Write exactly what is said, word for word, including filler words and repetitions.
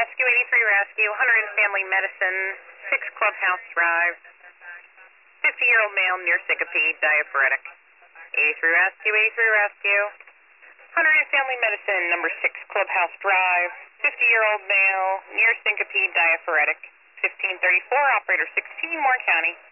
Rescue, eighty-three Rescue, one hundred Family Medicine, six Clubhouse Drive, fifty-year-old male near syncope, diaphoretic. eighty-three Rescue, eighty-three Rescue, one hundred Family Medicine, number six Clubhouse Drive, fifty-year-old male near syncope, diaphoretic. fifteen thirty-four, operator sixteen, Warren County.